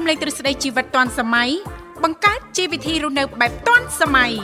លេងទ្រឹស្ដីជីវិតទាន់សម័យបង្កើតជីវវិធីរស់នៅបែបទាន់សម័យ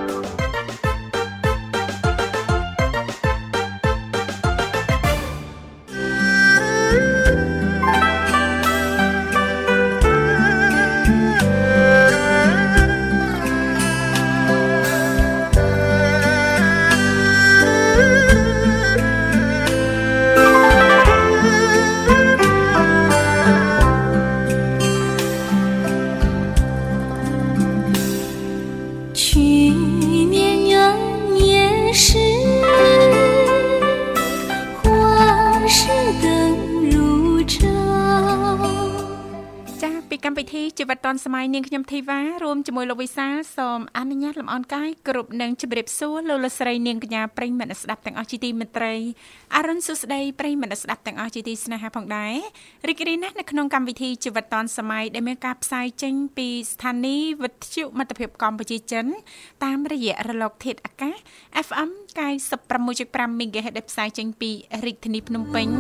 ជីវិតឌុនសម័យនាងខ្ញុំធីវ៉ារួមជាមួយលោកវិសាលសូមអនុញ្ញាតលំអរកាយគ្រប់នឹងជម្រាបសួរលោកស្រីនាងកញ្ញាប្រិយមិត្តស្ដាប់ទាំងអស់ជាទីមេត្រីអរុនសុស្ដីប្រិយមិត្តស្ដាប់ទាំងអស់ជាទីស្នេហាផងដែររីករាយណាស់នៅក្នុងកម្មវិធីជីវិតឌុនសម័យដែលមានការផ្សាយចេញពីស្ថានីយ៍វិទ្យុមិត្តភាពកម្ពុជាចិនតាមរយៈរលកធាតុអាកាស FM 96.5 MHz ដែលផ្សាយចេញពីរាជធានីភ្នំពេញ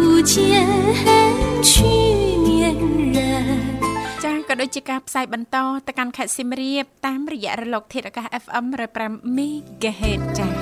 ចា៎ក៏ដូចជាការផ្សាយបន្តទៅកាន់ខេត្តសៀមរាបតាមរយៈរលកធាតុអាកាស FM 105 MHz ចា៎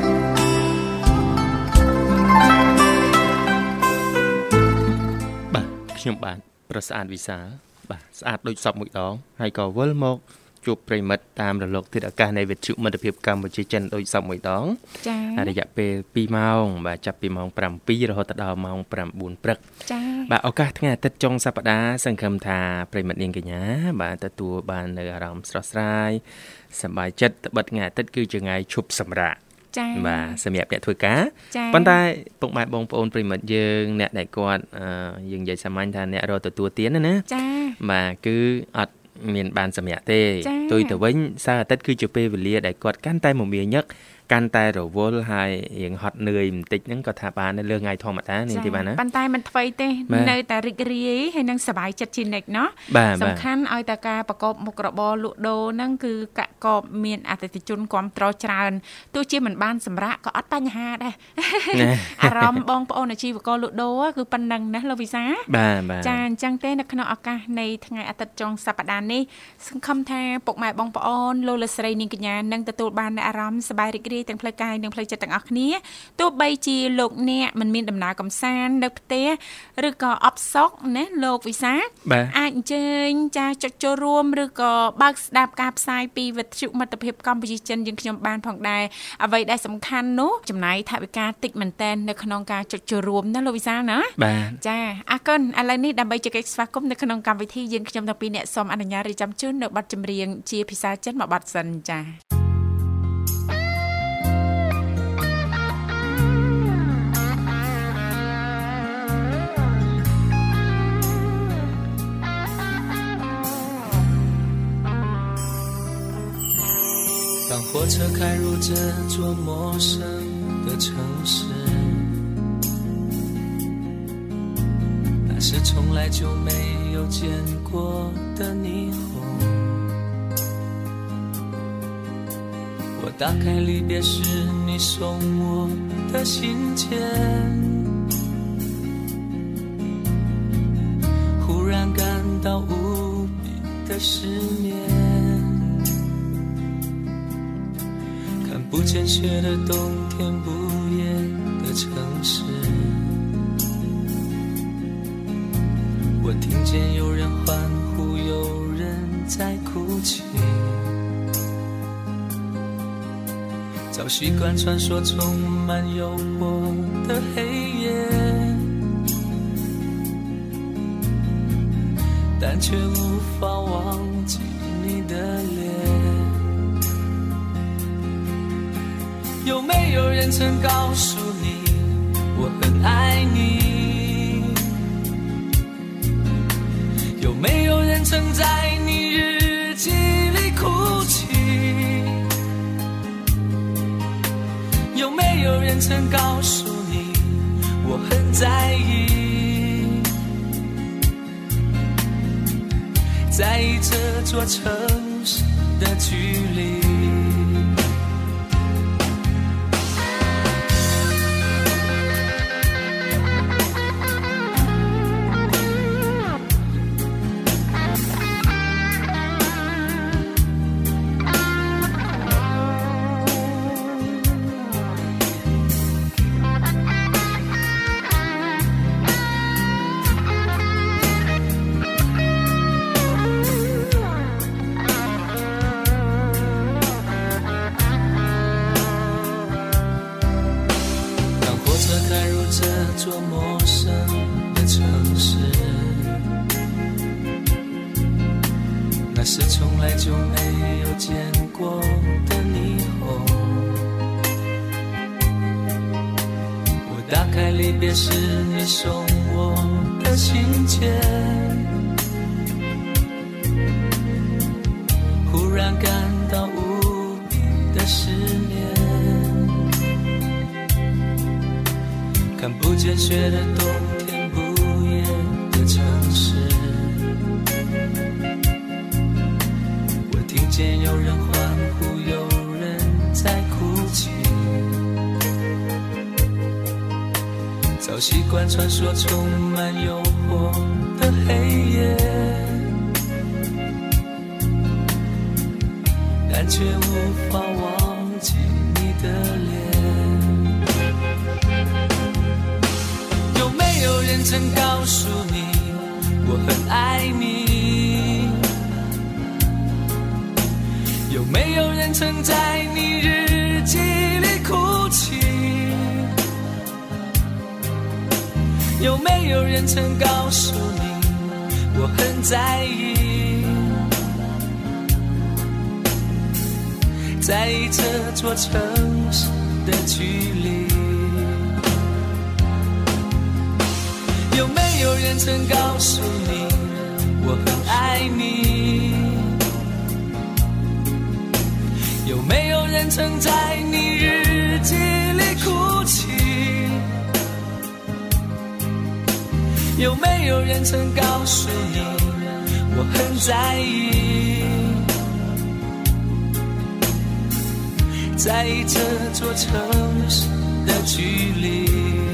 បាទខ្ញុំបាទប្រស្អាតវិសាលបាទស្អាតដូចសពមួយដងហើយក៏វិលមកជួបប្រិមិត្តតាមរលកធាតុអាកាសនៃវិទ្យុមិត្តភាពកម្ពុជាចិនដូចសពមួយដងចា៎រយៈពេល2ម៉ោងបាទចាប់ពីម៉ោង7រហូតដល់ម៉ោង9ព្រឹកចា៎បាទឱកាសថ្ងៃអាទិត្យចុងសប្តាហ៍សង្ឃឹមថាប្រិមិត្តនាងកញ្ញាបាទទទួលបាននៅអារម្មណ៍ស្រស់ស្រាយសប្បាយចិត្តត្បិតថ្ងៃអាទិត្យគឺជាថ្ងៃឈប់សម្រាកចា៎បាទសម្រាប់អ្នកធ្វើការប៉ុន្តែពុកម៉ែបងប្អូនប្រិមិត្តយើងអ្នកដែលគាត់យើងនិយាយសាមញ្ញថាអ្នករកទទួលទានណាចា៎បាទគឺអត់មានបានសម្រាប់ទេផ្ទុយទៅវិញសៅរ៍អាទិត្យគឺជាពេលវេលាដែលគាត់កាន់តែមមាញឹកកាន់តែរវល់ហើយរៀងហត់នឿយបន្តិចហ្នឹងក៏ថាបាននៅលើថ្ងៃធម្មតានេះទេបាទណាប៉ុន្តែមិនថ្មីទេនៅតែរីករាយហើយនឹងសប្បាយចិត្តជានិច្ចเนาะសំខាន់ឲ្យតែការប្រកបមុខរបរលក់ដូរហ្នឹងគឺកកបមានអតិថិជនគ្រប់ត្រច្រើនទោះជាមិនបានសម្រាកក៏អត់បញ្ហាដែរអារម្មណ៍បងប្អូនអាជីវករលក់ដូរគឺប៉ុណ្ណឹងណាលោកវិសាបាទចាអញ្ចឹងទេនៅក្នុងឱកាសនៃថ្ងៃអាទិត្យចុងសប្តាហ៍នេះសង្ឃឹមថាពុកម៉ែបងប្អូនលោកលោកស្រីនាងកញ្ញានឹងទទួលបានអារម្មណ៍សប្បាយរីករាយទាំងផ្លូវកាយនិងផ្លូវចិត្តទាំងអស់គ្នាទោះបីជាលោកអ្នកមិនមានដំណើរកម្សាន្តនៅផ្ទះឬក៏អបសុកណាលោកវិសាអាចអញ្ជើញចាចុចចូលរួមឬក៏បើកស្ដាប់ការផ្សាយពីវិទ្យុមិត្តភាពកម្ពុជាចិនយើងខ្ញុំបានផងដែរអ្វីដែលសំខាន់នោះចំណាយថវិកាតិចមែនតែននៅក្នុងការចុចចូលរួមណាលោកវិសាណាចាអរគុណឥឡូវនេះដើម្បីជែកស្វាគមន៍នៅក្នុងកម្មវិធីយើងខ្ញុំទាំងពីរអ្នកសូមអនុញ្ញាតរៀបចំជូននៅបទចម្រៀងជាភាសាចិនមួយបទសិនចា当火车开入这座陌生的城市，那是从来就没有见过的霓虹。我打开离别时你送我的信件，忽然感到无比的失眠。不见雪的冬天，不夜的城市，我听见有人欢呼，有人在哭泣，早习惯穿梭充满诱惑的黑夜，但却无法忘记你的脸。有没有人曾告诉你我很爱你？有没有人曾在你日记里哭泣？有没有人曾告诉你我很在意？在意这座城市的距离。 这座陌生的城市，那是从来就没有见过的霓虹。我打开离别时你送我的信件，忽然感到无比的思念。看不见雪的冬天，不夜的城市，我听见有人欢呼，有人在哭泣。早习惯穿梭充满诱惑的黑夜，但却无法忘记你的脸。有没有人曾告诉你我很爱你？有没有人曾在你日记里哭泣？有没有人曾告诉你我很在意？在意这座城市的距离。有没有人曾告诉你我很爱你？有没有人曾在你日记里哭泣？有没有人曾告诉你我很在意？在意这座城市的距离。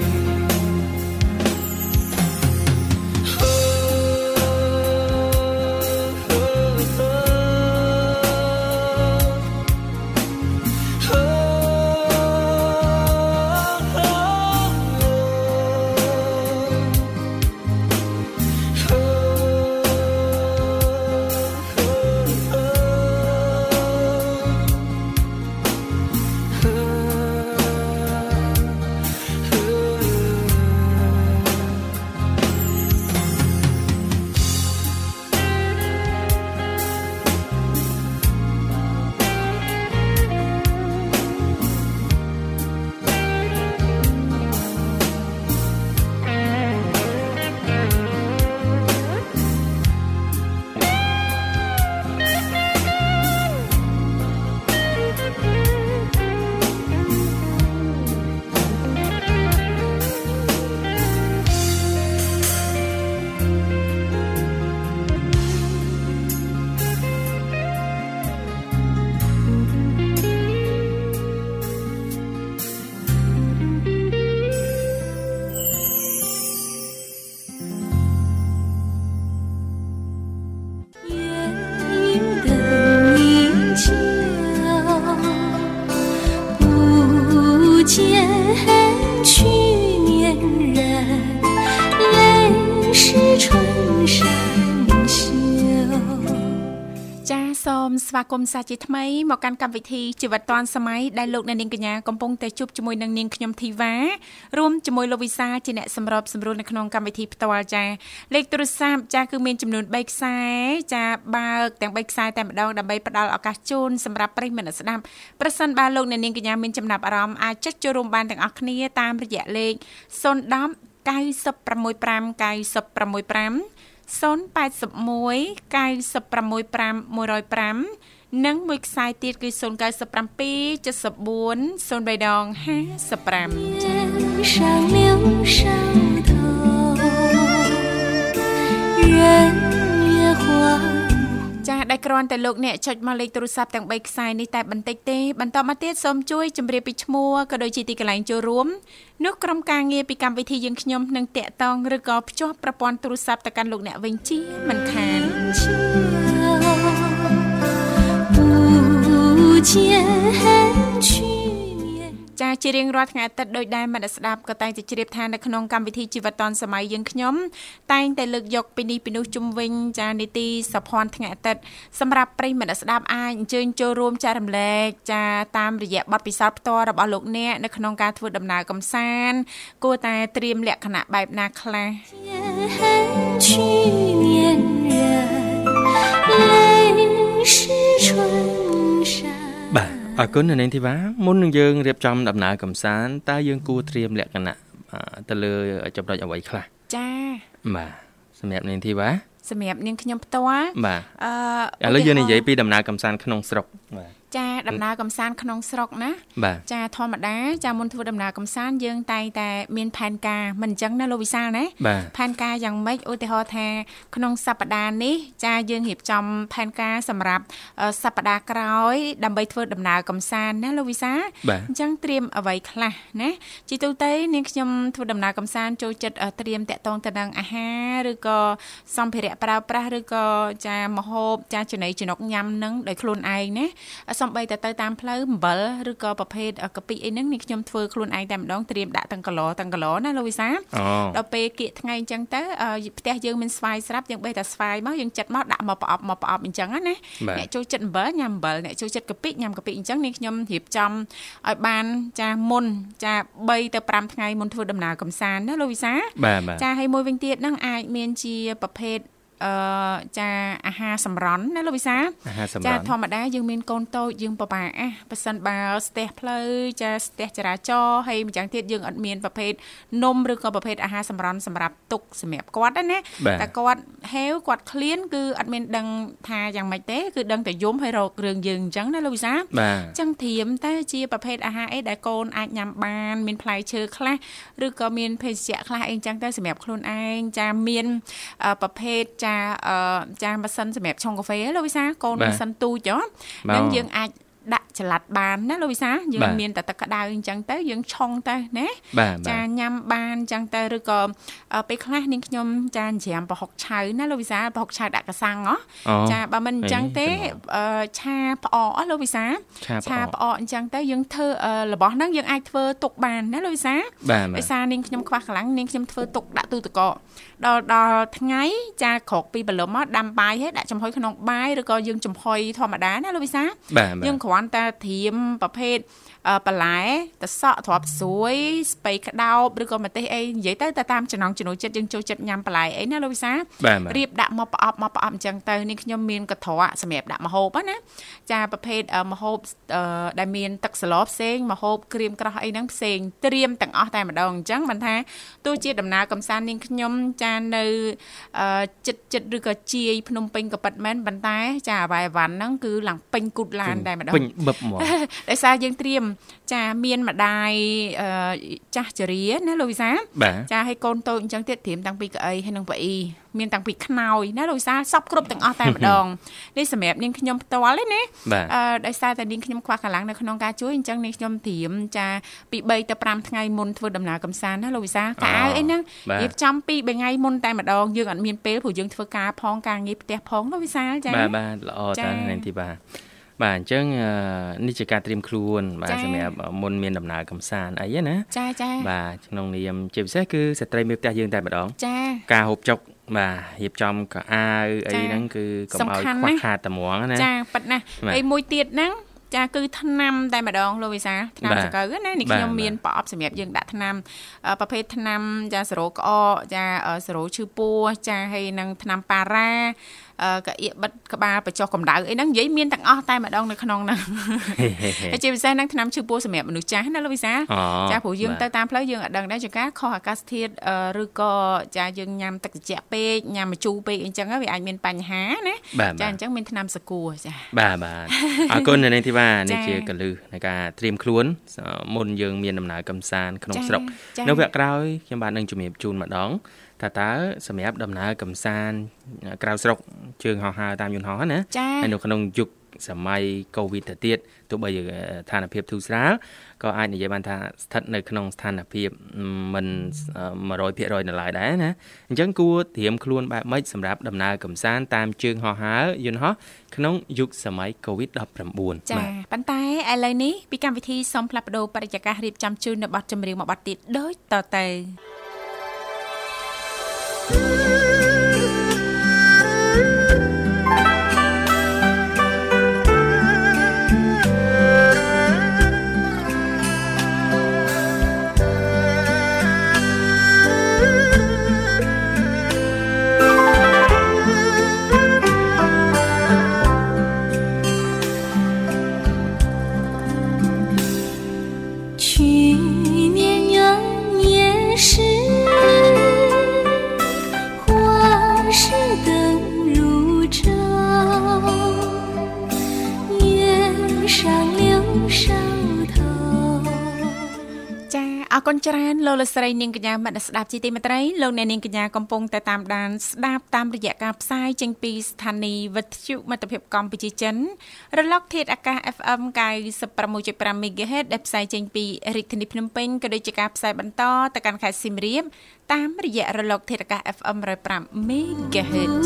ស្វាគមន៍សាជាថ្មីមកកាន់កម្មវិធីជីវិតឌွန်សម័យដែលលោកអ្នកនាងកញ្ញាកំពុងតែជួបជាមួយនឹងនាងខ្ញុំធីវ៉ារួមជាមួយលោកវិសាជាអ្នកសម្របសម្រួលនៅក្នុងកម្មវិធីផ្ទាល់ចាលេខទូរស័ព្ទចាគឺមានចំនួន3ខ្សែចាបើកទាំង3ខ្សែតែម្ដងដើម្បីផ្ដល់ឱកាសជូនសម្រាប់ប្រិយមិត្តស្ដាប់ប្រសិនបើលោកអ្នកនាងកញ្ញាមានចំណាប់អារម្មណ៍អាចចុចចូលរួមបានទាំងអស់គ្នាតាមរយៈលេខ010 965 965 081 965 105 និងមួយខ្សែទៀតគឺ097 74 0355ចាដែលគ្រាន់តែលោកអ្នកចុចមកលេខទូរស័ព្ទទាំង3ខ្សែនេះតែបន្តិចទេបន្តមកទៀតសូមជួយជម្រាបពីឈ្មោះក៏ដូចជាទីកន្លែងចូលរួមនោះក្រុមការងារពីកម្មវិធីយើងខ្ញុំនឹងតាក់ទងឬក៏ភ្ជាប់ប្រព័ន្ធទូរស័ព្ទទៅកាន់លោកអ្នកវិញជាមិនខានចាជារៀងរាល់ថ្ងៃអាទិត្យដោយដែលមនស្សស្ដាប់ក៏តែងតែជ្រាបថានៅក្នុងកម្មវិធីជីវិតឌុនសម័យយើងខ្ញុំតែងតែលើកយកពីនេះពីនោះជុំវិញចានីតិសភ័ណ្ឌថ្ងៃអាទិត្យសម្រាប់ប្រិយមនស្សស្ដាប់អាចអញ្ជើញចូលរួមចែករំលែកចាតាមរយៈបទពិសោធន៍ផ្ទាល់របស់លោកអ្នកនៅក្នុងការធ្វើដំណើរកម្សាន្តគួរតែត្រៀមលក្ខណៈបែបណាខ្លះបាទអរគុណនាងធីវ៉ាមុននឹងយើងរៀបចំដំណើរកម្សាន្តតើយើងគួរត្រៀមលក្ខណៈទៅលើចំណុចអ្វីខ្លះចាបាទសម្រាប់នាងធីវ៉ាសម្រាប់នាងខ្ញុំផ្ទាល់បាទឥឡូវយើងនិយាយពីដំណើរកម្សាន្តក្នុងស្រុកបាទចាដំណើរកម្សាន្តក្នុងស្រុកណាចាធម្មតាចាមុនធ្វើដំណើរកម្សាន្តយើងតែងតែមានផែនការមិនអញ្ចឹងណាលោកវិសាលណាផែនការយ៉ាងម៉េចឧទាហរណ៍ថាក្នុងសប្តាហ៍នេះចាយើងរៀបចំផែនការសម្រាប់សប្តាហ៍ក្រោយដើម្បីធ្វើដំណើរកម្សាន្តណាលោកវិសាលអញ្ចឹងត្រៀមអ្វីខ្លះណាជាទូទៅនាងខ្ញុំធ្វើដំណើរកម្សាន្តចូលចិត្តត្រៀមតាក់ទងទៅនឹងអាហារឬក៏សម្ភារៈប្រើប្រាស់ឬក៏ចាម្ហូបចាចំណីចំណុកញ៉ាំនឹងដោយខ្លួនឯងណាសំបីតែទៅតាមផ្លូវអំបិលឬក៏ប្រភេទកាពិអីហ្នឹងនេះខ្ញុំធ្វើខ្លួនឯងតែម្ដងត្រៀមដាក់ទាំងគីឡណាលោកវិសាដល់ពេលគៀកថ្ងៃអញ្ចឹងទៅផ្ទះយើងមានស្វាយស្រាប់យើងបេះតែស្វាយមកយើងចិតមកដាក់មកប្រអប់អញ្ចឹងណាអ្នកចូលចិត្តអំបិលញ៉ាំអំបិលអ្នកចូលចិត្តកាពិញ៉ាំកាពិអញ្ចឹងនេះខ្ញុំរៀបចំឲ្យបានចាមុនចា3ទៅ5ថ្ងៃមុនធ្វើដំណើរកម្សាន្តណាលោកវិសាចាហើយមួយវិញទៀតហ្នឹងអាចមានជាប្រភេទចាអាហារសម្រន់ណាលោកវិសាចាធម្មតាយើងមានកូនតូចយើងពិបាកប៉ះសិនបើស្ទះផ្លូវចាស្ទះចរាចរណ៍ហើយម្យ៉ាងទៀតយើងអត់មានប្រភេទនំឬក៏ប្រភេទអាហារសម្រន់សម្រាប់ទុកសម្រាប់គាត់ណាតែគាត់ហេវគាត់ឃ្លានគឺអត់មានដឹងថាយ៉ាងម៉េចទេគឺដឹងតែយំហើយរករឿងយើងអញ្ចឹងណាលោកវិសាអញ្ចឹងធៀមតែជាប្រភេទអាហារអីដែលកូនអាចញ៉ាំបានមានផ្លែឈើខ្លះឬក៏មានភេសជ្ជៈខ្លះអីអញ្ចឹងទៅសម្រាប់ខ្លួនឯងចាមានប្រភេទចាម៉ាស៊ីនសម្រាប់ឆុងកាហ្វេលោកវិសាកូនម៉ាស៊ីនទូចហ្នឹងយើងអាចដាក់ចល័តបានណាលោកវិសាយើងមានតែទឹកក្តៅអញ្ចឹងទៅយើងឆុងទៅណាចាញ៉ាំបានអញ្ចឹងទៅឬក៏ពេលខ្លះនាងខ្ញុំចាច្រាមប្រហុកឆៅណាលោកវិសាប្រហុកឆៅដាក់កសាំងចាបើមិនអញ្ចឹងទេឆាផ្អកលោកវិសាឆាផ្អកអញ្ចឹងទៅយើងធ្វើរបស់ហ្នឹងយើងអាចធ្វើទុកបានណាលោកវិសាដោយសារនាងខ្ញុំខ្វះកម្លាំងនាងខ្ញុំធ្វើទុកដាក់ទូទឹកកកដល់ថ្ងៃចាក្រោកពីព្រលឹមមកដាំបាយហើយដាក់ចំហុយក្នុងបាយឬក៏យើងចំហុយធម្មតាណាលោកវិសាយើងគ្រាន់តែត្រៀមប្រភេទបន្លែតសក់ត្រប់ស្រួយស្ពៃក្តោបឬក៏ម្ទេសអីនិយាយទៅតាមចំណង់ចំណូលចិត្តយើងចូលចិត្តញ៉ាំបន្លែអីណាលោកវិសារៀបដាក់មកប្រអប់អញ្ចឹងទៅនេះខ្ញុំមានកត្រកសម្រាប់ដាក់ម្ហូបណាចាប្រភេទម្ហូបដែលមានទឹកសឡផ្សេងម្ហូបក្រៀមក្រោះអីហ្នឹងផ្សេងត្រៀមទាំងអស់តែម្ដងអញ្ចឹងមិនថាទោះជាដំណើរកម្សាន្តនាងខ្ញុំចានៅចិត្តឬក៏ជាយភ្នំពេញក៏ប៉ិតមែនប៉ុន្តែចាអ្វីអវ៉ាន់ហ្នឹងគឺឡើងពេញគូតឡានតែម្ដងពេញបឹបហ្មងដោយសារយើងត្រៀមចាមានម្ដាយចាស់ជរាណាលោកវិសាចាឲ្យកូនតូចអញ្ចឹងទៀតត្រៀមតាំងពីកៅអីហើយនឹងប៉អ៊ីមានតាំងពីខ្នើយណាលោកវិសាសពគ្រប់ទាំងអស់តែម្ដងនេះសម្រាប់នាងខ្ញុំផ្ទាល់ទេណាដោយសារតែនាងខ្ញុំខ្វះកម្លាំងនៅក្នុងការជួយអញ្ចឹងនាងខ្ញុំត្រៀមចាពី3ទៅ5ថ្ងៃមុនធ្វើដំណើរកម្សាន្តណាលោកវិសាកៅអីហ្នឹងរៀបចំពី3ថ្ងៃមុនតែម្ដងយើងអត់មានពេលព្រោះយើងធ្វើការផងការងារផ្ទះផងលោកវិសាចាបាទល្អតានាងទីបាទបាទអញ្ចឹងនេះជាការត្រៀមខ្លួនបាទសម្រាប់មុនមានដំណើរកម្សាន្តអីណាចាបាទក្នុងនាមជាពិសេសគឺស្ត្រីមេផ្ទះយើងតែម្ដងចាការហូបចុកបាទរៀបចំកៅអាវអីហ្នឹងគឺកុំឲ្យខ្វះខាតតែហ្មងណាចាប៉ិតណាហើយមួយទៀតហ្នឹងចាគឺថ្នាំតែម្ដងលោកវិសាថ្នាំសង្កូវណានេះខ្ញុំមានប្រអប់សម្រាប់យើងដាក់ថ្នាំប្រភេទថ្នាំចាសេរ៉ូក្អកចាសេរ៉ូឈឺពោះចាហើយនឹងថ្នាំប៉ារ៉ាកាអៀកបិទក្បាលបញ្ចុះកម្ដៅអីហ្នឹងនិយាយមានទាំងអស់តែម្ដងនៅក្នុងហ្នឹងហើយជាពិសេសហ្នឹងថ្នាំឈឺពោះសម្រាប់មនុស្សចាស់ណាលោកវិសាចាព្រោះយើងទៅតាមផ្លូវយើងអត់ដឹងដែរចង្ការខុសអាកាសធាតុឬក៏ចាយើងញ៉ាំទឹកត្រជាក់ពេកញ៉ាំម្ជូរពេកអីចឹងវាអាចមានបញ្ហាណាចាអញ្ចឹងមានថ្នាំសកួរចាបាទអរគុណនៅនេះទីបាទនេះជាកលឹះនៃការត្រៀមខ្លួនមុនយើងមានដំណើរកម្សាន្តក្នុងស្រុកនៅវគ្គក្រោយខ្ញុំបាទនឹងជំរាបជូនម្ដងតើសម្រាប់ដំណើរកម្សាន្តក្រៅស្រុកជើងហោះហើរតាមយន្តហោះណាហើយនៅក្នុងយុគសម័យ COVID ទៅទៀតទោះបីស្ថានភាពធូរស្រាលក៏អាចនិយាយបានថាស្ថិតនៅក្នុងស្ថានភាពមិន 100% នៅឡើយដែរណាអញ្ចឹងគួរត្រៀមខ្លួនបែបម៉េចសម្រាប់ដំណើរកម្សាន្តតាមជើងហោះហើរយន្តហោះក្នុងយុគសម័យ COVID-19 ចាប៉ុន្តែឥឡូវនេះពីកម្មវិធីសូមផ្លាស់ប្ដូរបរិយាកាសរៀបចំជូននៅបទចម្រៀងមួយបទទៀតដូចតទៅអរគុណច្រើនលោកលស្រីនាងកញ្ញាមនស្ដាប់ជីទីមេត្រីលោកអ្នកនាងកញ្ញាកំពុងតែតាមដានស្ដាប់តាមរយៈការផ្សាយចេញពីស្ថានីយ៍វិទ្យុមិត្តភាពកម្ពុជាចិនរលកធាតុអាកាស FM 96.5 MHz ដែលផ្សាយចេញពីរាជធានីភ្នំពេញក៏ដូចជាការផ្សាយបន្តទៅកាន់ខេត្តសៀមរាបតាមរយៈរលកធាតុអាកាស FM 105 MHz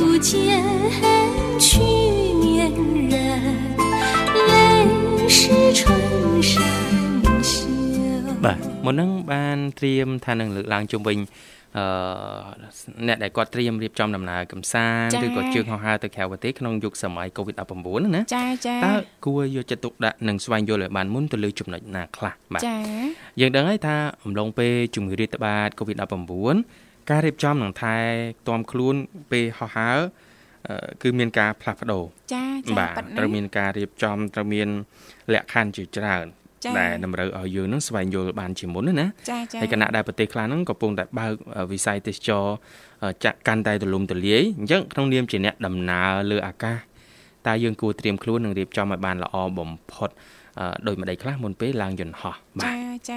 បាទមុននឹងបានត្រៀមថានឹងលើកឡើងជុំវិញអ្នកដែលគាត់ត្រៀមរៀបចំដំណើរកម្សាន្តឬក៏ជើងហោះហើរទៅក្រៅប្រទេសក្នុងយុគសម័យ COVID-19 ណាចាតើគួរយកចិត្តទុកដាក់និងស្វែងយល់ឲ្យបានមុនទៅលើចំណុចណាខ្លះបាទយើងដឹងហើយថាអំឡុងពេលជំងឺរាតត្បាត COVID-19 ការរៀបចំនឹងថែទាំខ្លួនពេលហោះហើរគឺមានការផ្លាស់ប្ដូរបាទត្រូវមានការរៀបចំត្រូវមានលក្ខខណ្ឌជាច្រើនដែលតម្រូវឲ្យយើងនឹងស្វែងយល់បានជាមុនណាហើយគណៈដែលប្រទេសខ្លះហ្នឹងកំពុងតែបើកវិស័យទេសចរចាក់កាន់តែទូលំទូលាយអញ្ចឹងក្នុងនាមជាអ្នកដំណើរលើអាកាសតើយើងគួរត្រៀមខ្លួននិងរៀបចំឲ្យបានល្អបំផុតដោយម្ដេចខ្លះមុនពេលឡើងយន្តហោះបាទ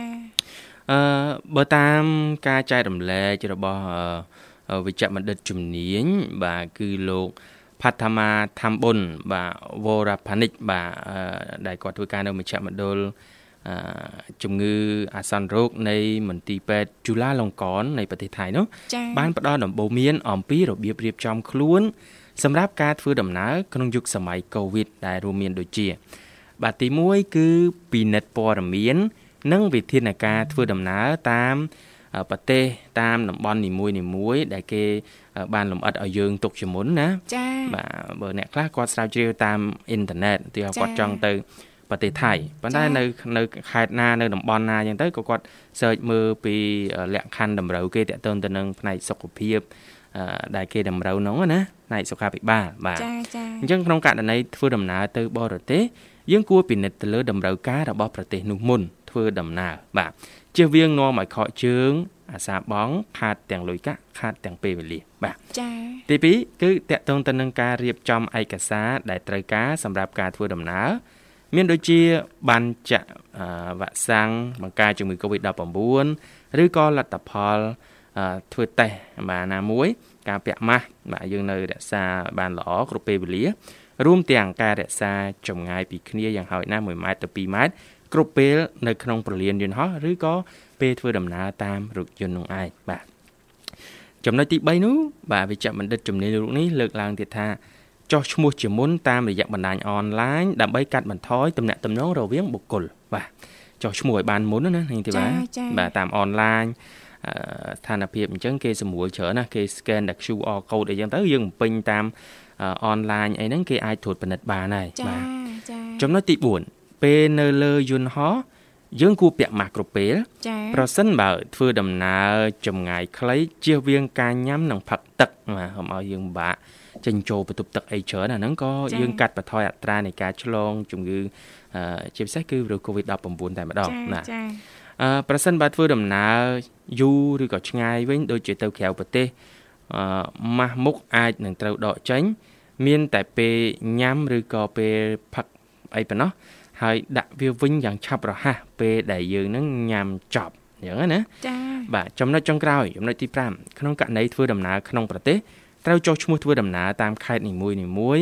បើតាមការចែករំលែករបស់វិជ្ជបណ្ឌិតជំនាញបាទគឺលោកផាថាមាថាំបុនបាទវរផានិកបាទដែលគាត់ធ្វើការនៅមជ្ឈមណ្ឌលជំងឺអាសន្នរោគនៃមន្ទីរពេទ្យจุฬาលង្កននៃប្រទេសថៃនោះបានផ្ដល់ដំបូន្មានអំពីរបៀបរៀបចំខ្លួនសម្រាប់ការធ្វើដំណើរក្នុងយុគសម័យ COVID ដែលរួមមានដូចជាបាទទី1គឺពិនិត្យព័ត៌មាននិងវិធានការធ្វើដំណើរតាមប្រទេសតាមតំបន់នីមួយៗដែលគេបានលម្អិតឲ្យយើងទុកជាមុនណាបាទបើអ្នកខ្លះគាត់ស្រាវជ្រាវតាមអ៊ីនធឺណិតទីគាត់ចង់ទៅប្រទេសថៃប៉ុន្តែនៅខេត្តណានៅតំបន់ណាអញ្ចឹងទៅក៏គាត់ search មើលពីលក្ខខណ្ឌតម្រូវគេទាក់ទងទៅនឹងផ្នែកសុខភាពដែលគេតម្រូវនោះណាផ្នែកសុខាភិបាលបាទអញ្ចឹងក្នុងករណីធ្វើដំណើរទៅបរទេសយើងគួរពិនិត្យទៅលើតម្រូវការរបស់ប្រទេសនោះមុនធ្វើដំណើរបាទជៀសវាងនាំឲ្យខកជើងអាសាបងខាតទាំងលុយកាក់ខាតទាំងពេលវេលាបាទទី2គឺតាក់ទងទៅនឹងការរៀបចំឯកសារដែលត្រូវការសម្រាប់ការធ្វើដំណើរមានដូចជាបានចាក់វ៉ាក់សាំងបង្ការជំងឺ COVID-19 ឬក៏លទ្ធផលធ្វើតេស្តបាទណាមួយការពាក់ម៉ាស់បាទយើងនៅរក្សាបានល្អគ្រប់ពេលវេលារួមទាំងការរក្សាចម្ងាយពីគ្នាយ៉ាងហោចណាស់1ម៉ែត្រទៅ2ម៉ែត្រគ្រប់ពេលនៅក្នុងប្រលានយន្តហោះឬក៏ពេលធ្វើដំណើរតាមរថយន្តនោះឯងបាទចំណុចទី3នោះបាទវិជ្ជបណ្ឌិតជំនាញលោកនេះលើកឡើងទៀតថាចុះឈ្មោះជាមុនតាមរយៈបណ្ដាញអនឡាញដើម្បីកាត់បន្ថយទំនាក់ទំនងរវាងបុគ្គលបាទចុះឈ្មោះឲ្យបានមុនណានេះទេបាទតាមអនឡាញស្ថានភាពអញ្ចឹងគេសម្រួលច្រើនណាគេ scan ដាក់ QR code អីចឹងទៅយើងបំពេញតាមអនឡាញអីហ្នឹងគេអាចត្រួតពិនិត្យបានហើយបាទចំណុចទី4ពេលនៅលើយន្តហោះយើងគួរពាក់ម៉ាស់គ្រប់ពេលប្រសិនបើធ្វើដំណើរចម្ងាយខ្លីជៀសវាងការញ៉ាំនិងផឹកទឹកបាទកុំឲ្យយើងពិបាកចេញចូលបន្ទប់ទឹកអីច្រើនអាហ្នឹងក៏យើងកាត់បន្ថយអត្រានៃការឆ្លងជំងឺជាពិសេសគឺវីរុស COVID-19 តែម្ដងណាប្រសិនបើធ្វើដំណើរយូរឬក៏ឆ្ងាយវិញដូចជាទៅក្រៅប្រទេសម៉ាស់មុខអាចនឹងត្រូវដកចេញមានតែពេលញ៉ាំឬក៏ពេលផឹកអីប៉ុណ្ណោះហើយដាក់វាវិញយ៉ាងឆាប់រហ័សពេលដែលយើងនឹងញ៉ាំចប់អញ្ចឹងណាបាទចំណុចចុងក្រោយចំណុចទី5ក្នុងករណីធ្វើដំណើរក្នុងប្រទេសត្រូវចុះឈ្មោះធ្វើដំណើរតាមខេត្តនីមួយៗ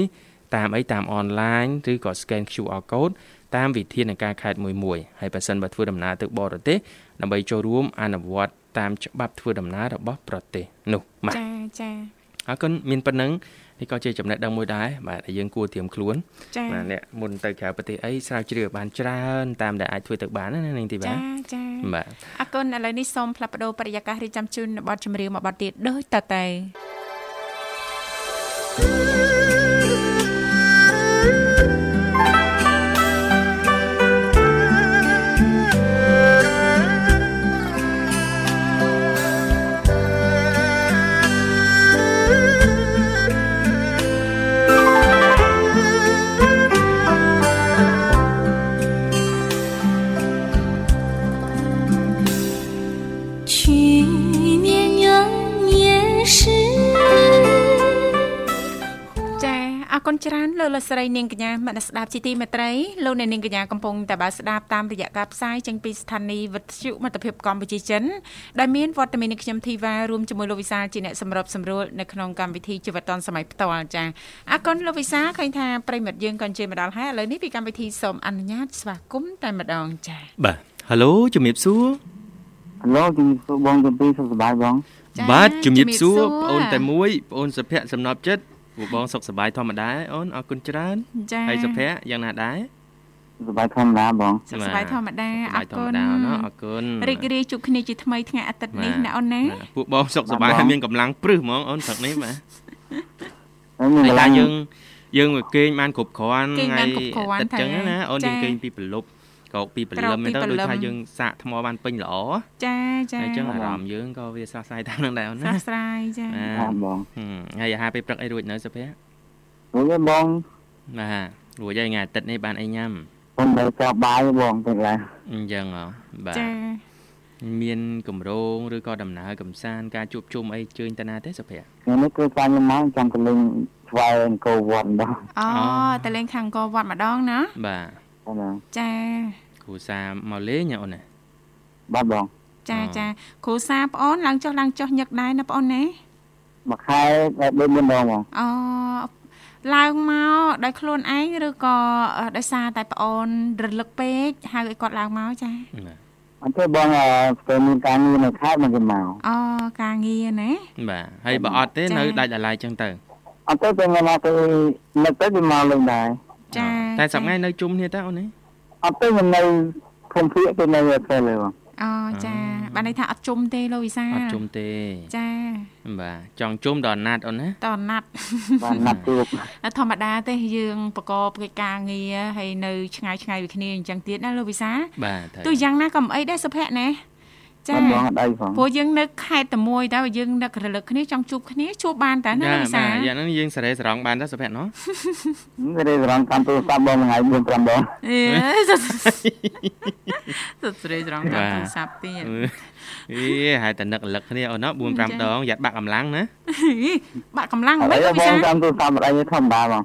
តាមអីតាមអនឡាញឬក៏ scan QR code តាមវិធានការខេត្តមួយហើយបើសិនបើធ្វើដំណើរទៅបរទេសដើម្បីចូលរួមអនុវត្តតាមច្បាប់ធ្វើដំណើររបស់ប្រទេសនោះបាទចាអរគុណមានប៉ុណ្ណឹងនេះក៏ជាចំណេះដឹងមួយដែរបាទដែលយើងគួរត្រៀមខ្លួនបាទអ្នកមុនទៅក្រៅប្រទេសអីស្រាវជ្រាវបានច្រើនតាមដែលអាចធ្វើទៅបានណានាងទីបាទចាបាទអរគុណឥឡូវនេះសូមផ្លាប់បដោបរិយាកាសរៀបចំជូនបទចម្រៀងមួយបទទៀតដូចតទៅកូនច្រើនលោកស្រីនាងកញ្ញាមនស្ដាប់ជីទីមេត្រីលោកអ្នកនាងកញ្ញាកំពុងតែបើស្ដាប់តាមរយៈការផ្សាយចេញពីស្ថានីយ៍វិទ្យុមិត្តភាពកម្ពុជាចិនដែលមានវត្តមាននៅខ្ញុំធីវ៉ារួមជាមួយលោកវិសាលជាអ្នកសម្របសម្រួលនៅក្នុងកម្មវិធីជីវិតឌុនសម័យផ្ទាល់ចាអរគុណលោកវិសាលឃើញថាប្រិមិត្តយើងក៏ជិះមកដល់ហើយឥឡូវនេះពីកម្មវិធីសូមអនុញ្ញាតស្វាគមន៍តែម្ដងចាបាទ Halo ជំរាបសួរ Halo ជំរាបសួរបងជំរាបសួរសប្បាយបងបាទជំរាបសួរបងអូនតែមួយបងអូនសុភ័ក្រសំណប់ចិត្តបងសុខសប្បាយធម្មតាអូនអរគុណច្រើនហើយសុភ័ក្រយ៉ាងណាដែរសប្បាយធម្មតាបងសប្បាយធម្មតាអរគុណអរគុណរីករាយជួបគ្នាជាថ្មីថ្ងៃអាទិត្យនេះណាអូនណាពួកបងសុខសប្បាយហើយមានកម្លាំងព្រឹសហ្មងអូនព្រឹកនេះបាទហើយថាយើងមកគេងបានគ្រប់គ្រាន់ថ្ងៃទឹកចឹងណាអូនយើងគេងពីប្រលប់កោកពីព្រលឹមទៅដូចថាយើងសាកថ្មបានពេញល្អចាអញ្ចឹងអារម្មណ៍យើងក៏វាស្រស់ស្រាយតាមនឹងដែរអូនណាស្រស់ស្រាយចាបងហើយអាហារពេលព្រឹកអីរួចនៅសុភ័ក្ររួចបងបាទរួចហើយថ្ងៃអាទិត្យនេះបានអីញ៉ាំខ្ញុំនៅចោលបាយបងទាំងឡាយអញ្ចឹងបាទចាមានកម្រងឬក៏ដំណើរកំសាន្តការជួបជុំអីជើញតាណាទេសុភ័ក្រថ្ងៃនេះគឺការញ៉ាំមកចង់ទៅលេងស្វែងអង្គរវត្តម្ដងទៅលេងខាងអង្គរវត្តម្ដងណាបាទចាគ្រូសាមកលេងអូនណាបាទបងចាគ្រូសាប្អូនឡើងចុះញឹកដែរណាប្អូនណាមួយខែដល់4ដងបងឡើងមកដោយខ្លួនឯងឬក៏ដោយសារតែប្អូនរលឹកពេកហៅឲ្យគាត់ឡើងមកចាអត់ទេបងស្ទើរមានការងារនៅខេត្តមកគេមកការងារណាបាទហើយបើអត់ទេនៅដាច់អាឡ័យចឹងទៅអត់ទេពេលមកទៅនឹកទៅវាមកលេងដែរចាតែសប្តាហ៍នៅជុំគ្នាតើអូននេះអត់ទេមិននៅភូមិភាគគេនៅពេលលើបងចាបានន័យថាអត់ជុំទេលោកវិសាអត់ជុំទេចាបាទចង់ជុំដល់ណាត់អូនណាដល់ណាត់បានណាត់ជួបធម្មតាទេយើងប្រកបកិច្ចការងារហើយនៅឆ្ងាយពីគ្នាអញ្ចឹងទៀតណាលោកវិសាបាទទោះយ៉ាងណាក៏មិនអីដែរសុភ័ក្រណាចាបងអត់អីផងព្រោះយើងនៅខេត្តតែមួយតែយើងនឹករលឹកគ្នាចង់ជួបគ្នាជួបបានតើណាវិសាយ៉ាងហ្នឹងយើងសេរីសរងបានតើសុភ័ក្រណោះសេរីសរងតាមទូរស័ព្ទបងថ្ងៃ4-5ដងសេរីសរងតាមទូរស័ព្ទទៀតហើយតែនឹករលឹកគ្នាអូនណា4-5ដងយ៉ាត់បាក់កម្លាំងណាបាក់កម្លាំងមិនវិសាបងតាមទូរស័ព្ទអីធម្មតាបង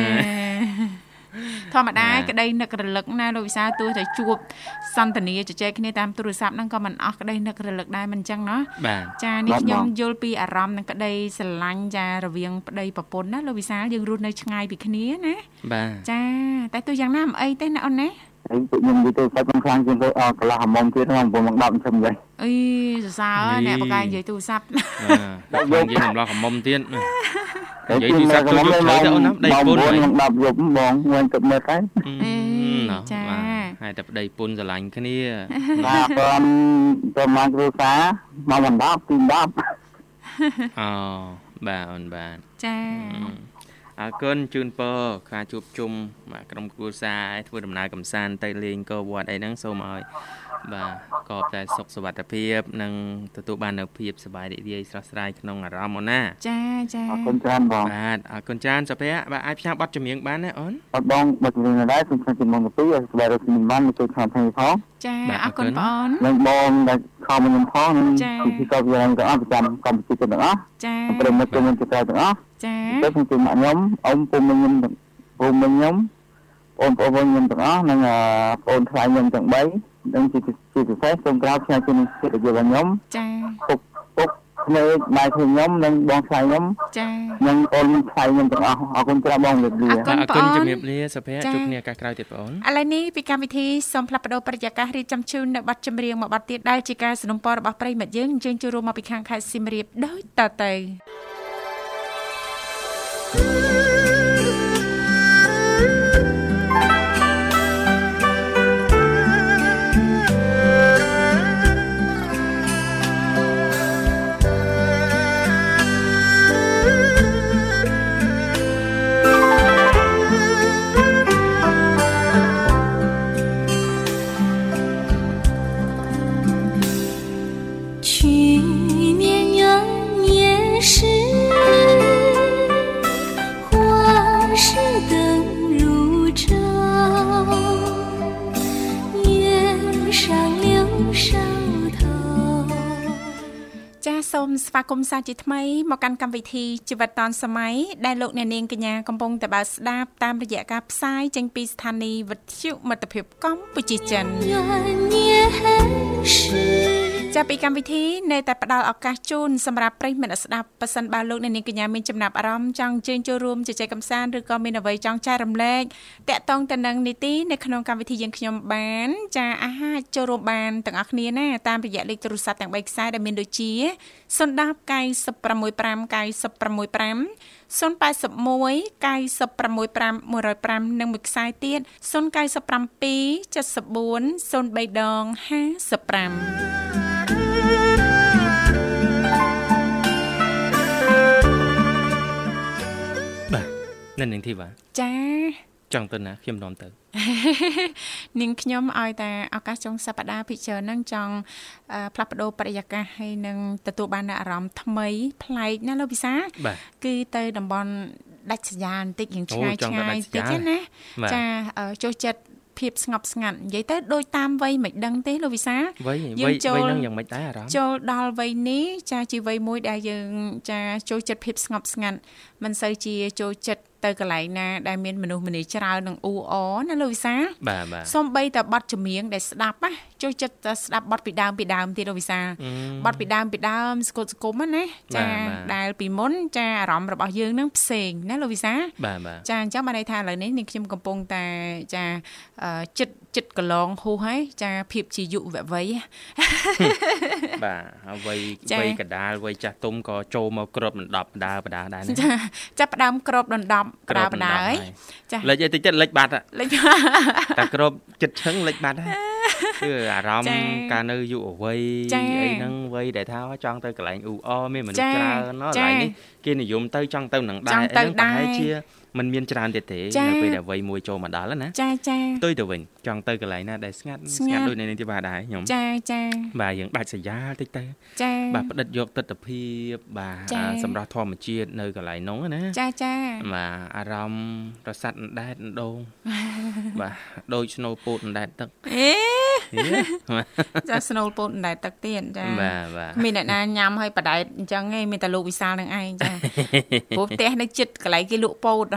ធម្មតាក្តីនឹករលឹកណាលោកវិសាទោះតែជួបសន្ទនាជជែកគ្នាតាមទូរស័ព្ទហ្នឹងក៏មិនអស់ក្តីនឹករលឹកដែរមិនអញ្ចឹងណាចានេះខ្ញុំយល់ពីអារម្មណ៍និងក្តីស្រឡាញ់ចារវាងប្តីប្រពន្ធណាលោកវិសាយើងរស់នៅឆ្ងាយពីគ្នាណាចាតែទោះយ៉ាងណាមិនអីទេណាអូនណាហើយពួកខ្ញុំនិយាយទៅសាច់ខ្លាំងជាងទៅកន្លះម៉ោងទៀតហ្នឹង9:10ខ្ញុំវិញអីសរសើរអ្នកបកាយនិយាយទូរស័ព្ទតែយើងនិយាយកំឡោះកំមុំទៀតនិយាយទូរស័ព្ទចូលយកទៅអូនណាប្តីពុន 10យប់បងវិញទឹកមើលទៅចាហើយតែប្តីពុនស្រឡាញ់គ្នាបាទបងទៅមកគ្រូសាមក10ទី10 បាទអូនបាទចាអរគុណជូនពរការជួបជុំក្រុមគ្រួសារធ្វើដំណើរកម្សាន្តទៅលេងកោវត្តអីហ្នឹងសូមឲ្យបាទកបតែសុខសុវត្ថិភាពនិងទទួលបាននូវភាពសប្បាយរីករាយស្រស់ស្រាយក្នុងអារម្មណ៍អូនណាចាអរគុណច្រើនបងបាទអរគុណច្រើនសុភ័ក្របាទអាចផ្សាយបទចម្រៀងបានទេអូនអត់បងបទចម្រៀងដែរខ្ញុំផ្សាយជំនុំទៅឲ្យសប្បាយរីករាយបានទៅខាងផងចាអរគុណបងអូននិងបងដែលខំខ្ញុំផងពីកោវយ៉ាងទាំងអស់ប្រចាំកម្ពុជាទាំងអស់ចាប្រិមិត្តខ្ញុំទាំងអស់ចាទៅខ្ញុំជុំខ្ញុំអ៊ំពុំខ្ញុំអូនបងខ្ញុំទាំងអស់និងបងអូនថ្លៃខ្ញុំទាំង3និងជាពិសេសសូមក្រាបផ្សាយជូនជាតិរបស់ខ្ញុំចាពុកក្មេងដៃខ្ញុំនិងបងស្រីខ្ញុំចានិងអូនស្រីខ្ញុំទាំងអស់អរគុណច្រើនបងជំរាបលាអរគុណជំរាបលាសុភ័ក្រជួបគ្នាឱកាសក្រោយទៀតបងឥឡូវនេះពីកម្មវិធីសូមផ្លាស់ប្ដូរប្រយាកររៀបចំជូននៅប័ណ្ណចម្រៀងមួយប័ណ្ណទៀតដែលជាការสนับสนุนរបស់ប្រិយមិត្តយើងយើងចូលរួមមកពីខាងខេត្តសៀមរាបដូចតទៅសូមស្វាគមន៍សាជាថ្មីមកកាន់កម្មវិធីជីវិតឌុនសម័យដែលលោកអ្នកនាងកញ្ញាកំពុងតែបើកស្ដាប់តាមរយៈការផ្សាយចេញពីស្ថានីយ៍វិទ្យុមិត្តភាពកម្ពុជាចិនចាប់ពីកម្មវិធីនៅតែផ្ដល់ឱកាសជូនសម្រាប់ប្រិយមិត្តស្ដាប់ប៉ះសិនបើលោកអ្នកនាងកញ្ញាមានចំណាប់អារម្មណ៍ចង់ជើញចូលរួមជជែកកម្សាន្តឬក៏មានអ្វីចង់ចែករំលែកតាក់ទងទៅនឹងនីតិនៅក្នុងកម្មវិធីយើងខ្ញុំបានចាអាចចូលរួមបានទាំងអស់គ្នាណាតាមរយៈលេខទូរស័ព្ទទាំង3ខ្សែដែលមានដូចជា010 965 965 081 965 105និងមួយខ្សែទៀត097 74 03ដង55 បាទនឹងធីវ៉ាចាចង់ទៅណាខ្ញុំនាំទៅនាងខ្ញុំឲ្យតែឱកាសចុងសប្តាហ៍ពិចារណាចង់ផ្លាស់ប្ដូរបរិយាកាសហើយនឹងទទួលបានអារម្មណ៍ថ្មីប្លែកណាលោកវិសាគឺទៅតំបន់ដាច់ស្រយាលបន្តិចរៀងឆ្ងាយឆ្ងាយបន្តិចណាចាចូលចិត្តភាពស្ងប់ស្ងាត់និយាយទៅដូចតាមវ័យមិនដឹងទេលោកវិសាវ័យនឹងយ៉ាងម៉េចដែរអារម្មណ៍ចូលដល់វ័យនេះចាជាវ័យមួយដែលយើងចាចូលចិត្តភាពស្ងប់ស្ងាត់មិនសូវជាចូលចិត្តទៅកន្លែងណាដែលមានមនុស្សម្នាច្រើននឹងអ៊ូអណាលោកវិសាបាទសំបីតែបទចម្រៀងដែលស្ដាប់ណាចូលចិត្តតែស្ដាប់បទពីដើមទៀតលោកវិសាបទពីដើមស្គត់ស្គមណាចាដែលពីមុនចាអារម្មណ៍របស់យើងនឹងផ្សេងណាលោកវិសាចាអញ្ចឹងបានន័យថាឥឡូវនេះនាងខ្ញុំកំពុងតែចាចិត្តកន្លងហួសហើយចាភាពជាយុវវ័យបាទវ័យកដាលវ័យចាស់ទុំក៏ចូលមកគ្របដណ្ដប់បដាដែរណាចាប់ផ្ដើមគ្របដណ្ដប់បដាហើយចាលេចតិចលេចបាត់លេចតែគ្របចិត្តឈឹងលេចបាត់ហើយគឺអារម្មណ៍កាលនៅយុវវ័យអីហ្នឹងវ័យដែលថាចង់ទៅកន្លែងអ៊ូអមានមនុស្សច្រើនណោះកន្លែងនេះគេនិយមទៅចង់ទៅនឹងដែរហ្នឹងប្រហែលជាมันមានច្រើនទៀតទេនៅពេលដែលវ័យមួយចូលមកដល់ណាចាផ្ទុយទៅវិញចង់ទៅកន្លែងណាដែលស្ងាត់ដូចនៅនេះទីបាទដែរខ្ញុំចាបាទយើងដាច់ស្រយាលតិចទៅបាទផ្ដិតយកទស្សនវិជ្ជាបាទសម្រាប់ធម្មជាតិនៅកន្លែងនោះណាចាបាទអារម្មណ៍ប្រសាទអណ្ដែតអណ្ដូងបាទដូចស្នូលពោតអណ្ដែតទឹកចាស្នូលពោតអណ្ដែតទឹកទៀតចាបាទមានអ្នកណាញ៉ាំឲ្យបដែតអញ្ចឹងឯងមានតែលោកវិសាលនឹងឯងចាព្រោះផ្ទះនៅចិត្តកន្លែងគេលក់ពោត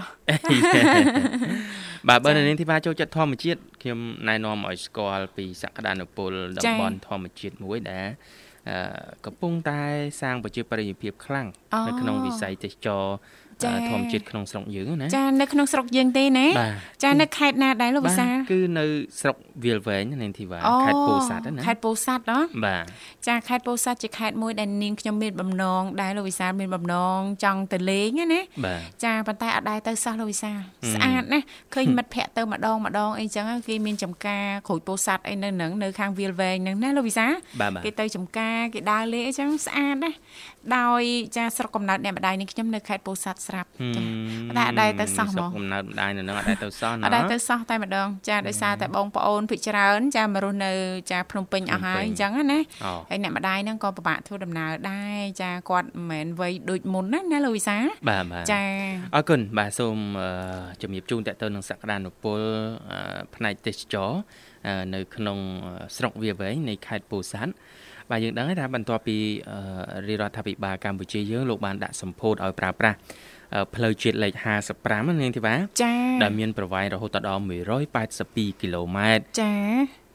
បាទបើនៅនាងធីវ៉ាចូលចិត្តធម្មជាតិខ្ញុំណែនាំឲ្យស្គាល់ពីសក្តានុពលតំបន់ធម្មជាតិមួយដែលកំពុងតែសាងប្រជាប្រិយភាពខ្លាំងនៅក្នុងវិស័យទេសចរធម្មជាតិក្នុងស្រុកយើងណាចានៅក្នុងស្រុកយើងទេណាចានៅខេត្តណាដែរលោកវិសាគឺនៅស្រុកវាលវែងនាងធីវ៉ាខេត្តពោធិ៍សាត់ណាខេត្តពោធិ៍សាត់ហ៎បាទចាខេត្តពោធិ៍សាត់ជាខេត្តមួយដែលនាងខ្ញុំមានបំណងដែរលោកវិសាមានបំណងចង់ទៅលេងណាចាប៉ុន្តែអត់ដែរទៅសោះលោកវិសាស្អាតណាឃើញមិត្តភ័ក្តិទៅម្ដងអីចឹងគេមានចំការក្រូចពោធិ៍សាត់អីនៅហ្នឹងនៅខាងវាលវែងហ្នឹងណាលោកវិសាគេទៅចំការគេដើរលេងអីចឹងស្អាតណាដោយចាស្រុកកំណើតអ្នកម្ដាយនេះខ្ញុំនៅខេត្តពោធិ៍សាត់ស្រាប់ចាតែអត់ដែរទៅសោះហ្មងកំណើតម្ដាយនៅនឹងអត់ដែរទៅសោះណាអត់ដែរទៅសោះតែម្ដងចាដោយសារតែបងប្អូនភិកច្រើនចាមករស់នៅចាភ្នំពេញអស់ហើយអញ្ចឹងណាហើយអ្នកម្ដាយហ្នឹងក៏ពិបាកធ្វើដំណើរដែរចាគាត់មិនមែនវ័យដូចមុនណាលោកវិសាបាទចាអរគុណបាទសូមជំរាបជូនតទៅនឹងសក្តានុពលផ្នែកទេសចរនៅក្នុងស្រុកវាលវែងនៃខេត្តពោធិ៍សាត់បាទយើងដឹងថាបន្ទាប់ពីរាជរដ្ឋាភិបាលកម្ពុជាយើងលោកបានដាក់សម្ពោធឲ្យប្រើប្រាស់ផ្លូវជាតិលេខ55នាងធីវ៉ាចាដែលមានប្រវែងរហូតដល់182គីឡូម៉ែត្រចា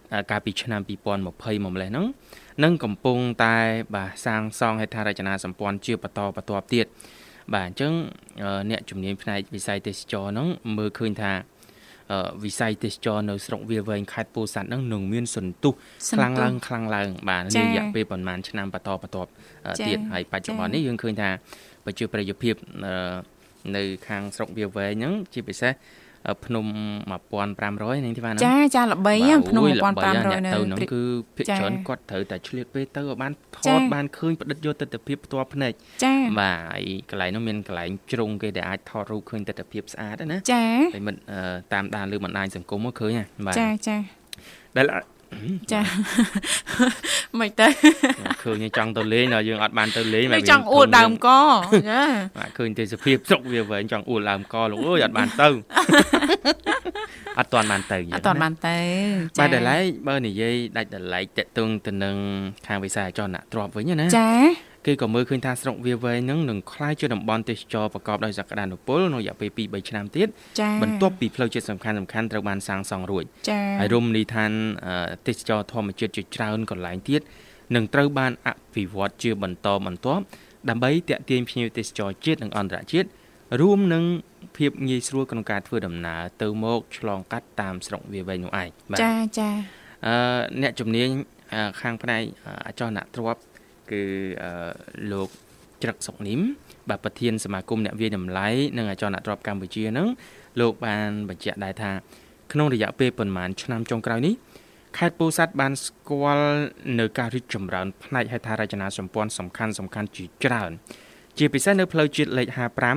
កាលពីឆ្នាំ2020មកម្លេះហ្នឹងនឹងកំពុងតែបាទសាងសង់ហេដ្ឋារចនាសម្ព័ន្ធជាបន្តបន្ទាប់ទៀតបាទអញ្ចឹងអ្នកជំនាញផ្នែកវិស័យទេសចរហ្នឹងមើលឃើញថាវិស័យទេសចរនៅស្រុកវាលវែងខេត្តពោធិ៍សាត់ហ្នឹងនឹងមានសន្ទុះខ្លាំងឡើងបាទរយៈពេលប្រហែលឆ្នាំបន្តទៀតហើយបច្ចុប្បន្ននេះយើងឃើញថាប្រជាប្រិយភាពនៅខាងស្រុកវាលវែងហ្នឹងជាពិសេសភ្នំ1500នេះទីបានចាល្បីភ្នំ1500 នៅទៅហ្នឹងគឺភាគច្រើនគាត់ត្រូវតែឆ្លៀតពេលទៅឲ្យបានថតបានឃើញផ្ដិតយកទិដ្ឋភាពផ្ទាល់ភ្នែកបាទហើយកន្លែងនោះមានកន្លែងជ្រុងគេដែលអាចថតរូបឃើញទិដ្ឋភាពស្អាតណាហើយមិនតាមដានលើបណ្ដាញសង្គមមកឃើញបាទចាដែលចាមិនទៅឃើញចង់ទៅលេងដល់យើងអត់បានទៅលេងចង់អួលដើមកចាបាទឃើញទេសភាពស្រុកវាវែងចង់អួលដើមកលោកអើយអត់បានទៅអត់ទាន់បានទៅបាទដល់ឡែកបើនិយាយដាច់ដល់ឡែកតេតឹងទៅនឹងខាងវិស័យអចលនទ្រព្យវិញណាចាគេក៏មើលឃើញថាស្រុកវាវែងហ្នឹងនឹងក្លាយជាតំបន់ទេសចរប្រកបដោយសក្តានុពលនៅរយៈពេល 2-3 ឆ្នាំទៀតបន្ទាប់ពីផ្លូវជាតិសំខាន់ៗត្រូវបានសាងសង់រួចហើយរមណីយដ្ឋានទេសចរធម្មជាតិជាច្រើនកន្លែងទៀតនឹងត្រូវបានអភិវឌ្ឍជាបន្តបន្ទាប់ដើម្បីទាក់ទាញភ្ញៀវទេសចរជាតិនិងអន្តរជាតិរួមនឹងភាពងាយស្រួលក្នុងការធ្វើដំណើរទៅមកឆ្លងកាត់តាមស្រុកវាវែងនោះឯងបាទចាអ្នកជំនាញខាងផ្នែកអចលនទ្រព្យគឺលោកច្រឹកសុកនីមបាទប្រធានសមាគមអ្នកវាយតម្លៃនិងអចលនទ្រព្យកម្ពុជានឹងលោកបានបញ្ជាក់ដែរថាក្នុងរយៈពេលប្រមាណឆ្នាំចុងក្រោយនេះខេត្តពោធិ៍សាត់បានស្គាល់នៅការរីកចម្រើនផ្នែកហេដ្ឋារចនាសម្ព័ន្ធសំខាន់ជាច្រើនជាពិសេសនៅផ្លូវជាតិលេខ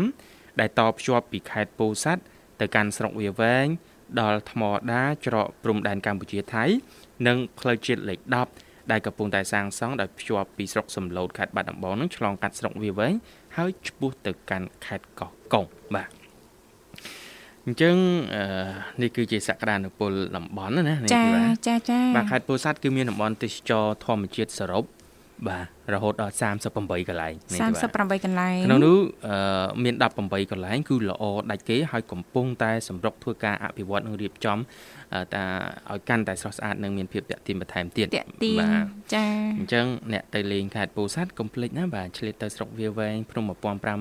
55ដែលតភ្ជាប់ពីខេត្តពោធិ៍សាត់ទៅកាន់ស្រុកវាវែងដល់ថ្មដាច្រកព្រំដែនកម្ពុជាថៃនិងផ្លូវជាតិលេខ10ដែលកំពុងតែសាងសង់ដោយភ្ជាប់ពីស្រុកសំឡូតខេត្តបាត់ដំបងនឹងឆ្លងកាត់ស្រុកវាវែងហើយឆ្ពោះទៅកាន់ខេត្តកោះកុងបាទអញ្ចឹងនេះគឺជាសក្តានុពលតំបន់ណានេះចាបាទខេត្តពោធិ៍សាត់គឺមានតំបន់ទេសចរធម្មជាតិសរុបបាទរហូតដល់38កន្លែង 38កន្លែងក្នុងនោះមាន18កន្លែងគឺល្អដាច់គេហើយកំពុងតែសម្រុកធ្វើការអភិវឌ្ឍនិងរៀបចំតែឲ្យកាន់តែស្រស់ស្អាតនិងមានភាពតាក់ទាញបន្ថែមទៀតបាទចាអញ្ចឹងអ្នកទៅលេងខេត្តពោធិ៍សាត់កុំភ្លេចណាបាទឆ្លៀតទៅស្រុកវាវែងភ្នំ